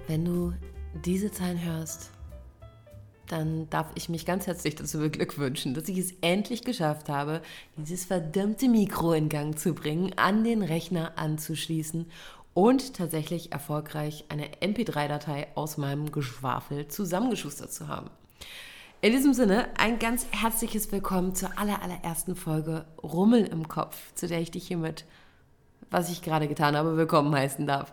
Wenn du diese Zeilen hörst, dann darf ich mich ganz herzlich dazu beglückwünschen, dass ich es endlich geschafft habe, dieses verdammte Mikro in Gang zu bringen, an den Rechner anzuschließen und tatsächlich erfolgreich eine MP3-Datei aus meinem Geschwafel zusammengeschustert zu haben. In diesem Sinne ein ganz herzliches Willkommen zur allerersten Folge Rummel im Kopf, zu der ich dich hiermit, was ich gerade getan habe, willkommen heißen darf.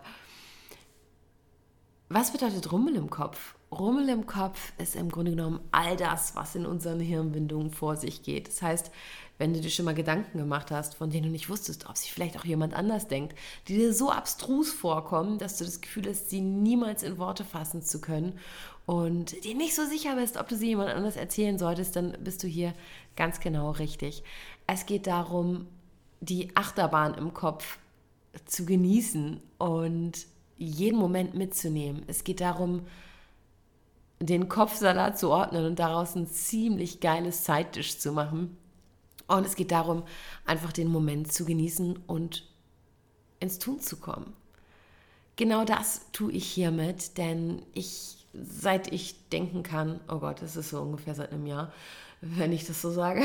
Was bedeutet Rummel im Kopf? Rummel im Kopf ist im Grunde genommen all das, was in unseren Hirnwindungen vor sich geht. Das heißt, wenn du dir schon mal Gedanken gemacht hast, von denen du nicht wusstest, ob sich vielleicht auch jemand anders denkt, die dir so abstrus vorkommen, dass du das Gefühl hast, sie niemals in Worte fassen zu können und dir nicht so sicher bist, ob du sie jemand anders erzählen solltest, dann bist du hier ganz genau richtig. Es geht darum, die Achterbahn im Kopf zu genießen und jeden Moment mitzunehmen. Es geht darum, den Kopfsalat zu ordnen und daraus ein ziemlich geiles Side-Dish zu machen. Und es geht darum, einfach den Moment zu genießen und ins Tun zu kommen. Genau das tue ich hiermit, denn seit ich denken kann, oh Gott, das ist so ungefähr seit einem Jahr, wenn ich das so sage,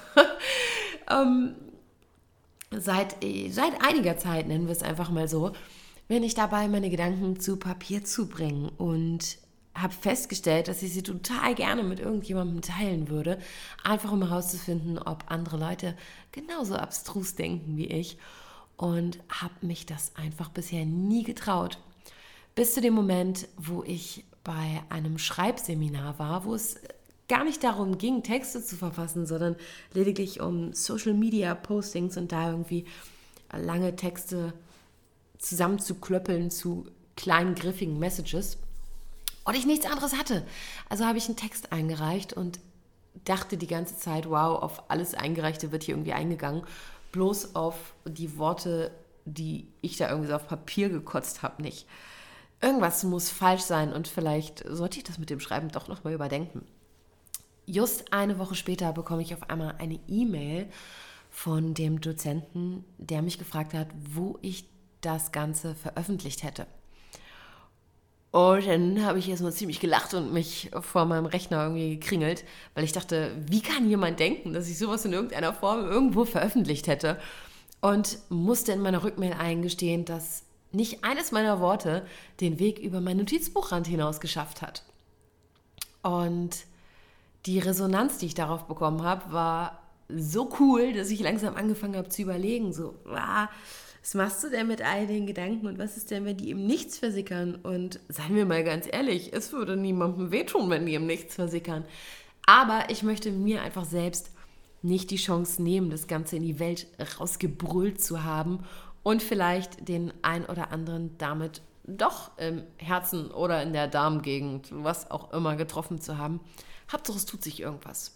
seit einiger Zeit, nennen wir es einfach mal so, bin ich dabei, meine Gedanken zu Papier zu bringen und habe festgestellt, dass ich sie total gerne mit irgendjemandem teilen würde, einfach um herauszufinden, ob andere Leute genauso abstrus denken wie ich, und habe mich das einfach bisher nie getraut. Bis zu dem Moment, wo ich bei einem Schreibseminar war, wo es gar nicht darum ging, Texte zu verfassen, sondern lediglich um Social-Media-Postings und da irgendwie lange Texte zusammenzuklöppeln zu kleinen, griffigen Messages. Und ich nichts anderes hatte. Also habe ich einen Text eingereicht und dachte die ganze Zeit, wow, auf alles Eingereichte wird hier irgendwie eingegangen. Bloß auf die Worte, die ich da irgendwie so auf Papier gekotzt habe, nicht. Irgendwas muss falsch sein und vielleicht sollte ich das mit dem Schreiben doch nochmal überdenken. Just eine Woche später bekomme ich auf einmal eine E-Mail von dem Dozenten, der mich gefragt hat, wo ich das Ganze veröffentlicht hätte. Und dann habe ich erstmal ziemlich gelacht und mich vor meinem Rechner irgendwie gekringelt, weil ich dachte, wie kann jemand denken, dass ich sowas in irgendeiner Form irgendwo veröffentlicht hätte? Und musste in meiner Rückmail eingestehen, dass nicht eines meiner Worte den Weg über mein Notizbuchrand hinaus geschafft hat. Und die Resonanz, die ich darauf bekommen habe, war so cool, dass ich langsam angefangen habe zu überlegen, so, was machst du denn mit all den Gedanken und was ist denn, wenn die ihm nichts versickern? Und seien wir mal ganz ehrlich, es würde niemandem wehtun, wenn die ihm nichts versickern. Aber ich möchte mir einfach selbst nicht die Chance nehmen, das Ganze in die Welt rausgebrüllt zu haben und vielleicht den ein oder anderen damit doch im Herzen oder in der Darmgegend, was auch immer, getroffen zu haben. Hauptsache, es tut sich irgendwas.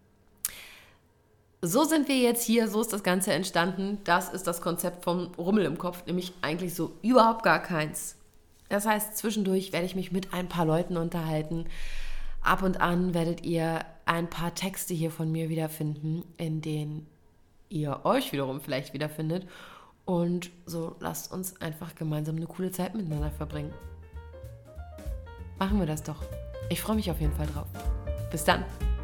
So sind wir jetzt hier, so ist das Ganze entstanden. Das ist das Konzept vom Rummel im Kopf, nämlich eigentlich so überhaupt gar keins. Das heißt, zwischendurch werde ich mich mit ein paar Leuten unterhalten. Ab und an werdet ihr ein paar Texte hier von mir wiederfinden, in denen ihr euch wiederum vielleicht wiederfindet. Und so lasst uns einfach gemeinsam eine coole Zeit miteinander verbringen. Machen wir das doch. Ich freue mich auf jeden Fall drauf. Bis dann.